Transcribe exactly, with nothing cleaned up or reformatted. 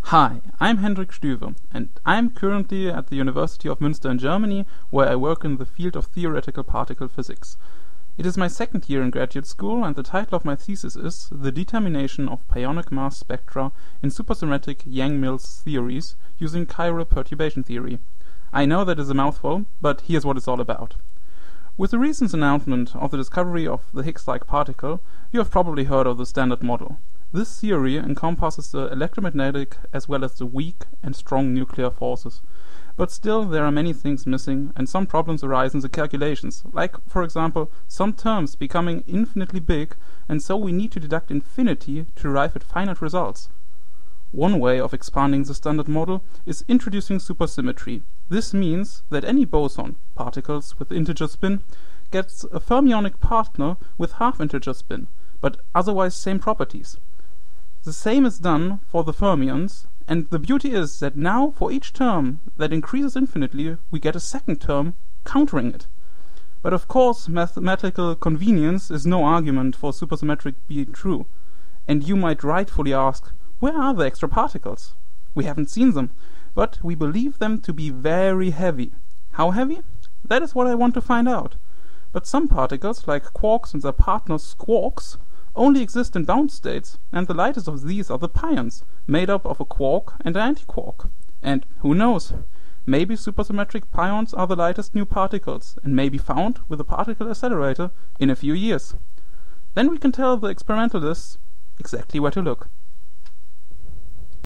Hi, I'm Hendrik Stüwe, and I'm currently at the University of Münster in Germany, where I work in the field of theoretical particle physics. It is my second year in graduate school, and the title of my thesis is The Determination of Pionic Mass Spectra in Supersymmetric Yang-Mills Theories using Chiral Perturbation Theory. I know that is a mouthful, but here's what it's all about. With the recent announcement of the discovery of the Higgs-like particle, you have probably heard of the Standard Model. This theory encompasses the electromagnetic as well as the weak and strong nuclear forces. But still there are many things missing, and some problems arise in the calculations, like, for example, some terms becoming infinitely big, and so we need to deduct infinity to arrive at finite results. One way of expanding the Standard Model is introducing supersymmetry. This means that any boson, particles with integer spin, gets a fermionic partner with half-integer spin, but otherwise same properties. The same is done for the fermions, and the beauty is that now for each term that increases infinitely we get a second term countering it. But of course mathematical convenience is no argument for supersymmetric being true, and you might rightfully ask, where are the extra particles? We haven't seen them, but we believe them to be very heavy. How heavy? That is what I want to find out. But some particles, like quarks and their partners squarks, only exist in bound states, and the lightest of these are the pions, made up of a quark and an antiquark. And who knows? Maybe supersymmetric pions are the lightest new particles, and may be found with a particle accelerator in a few years. Then we can tell the experimentalists exactly where to look.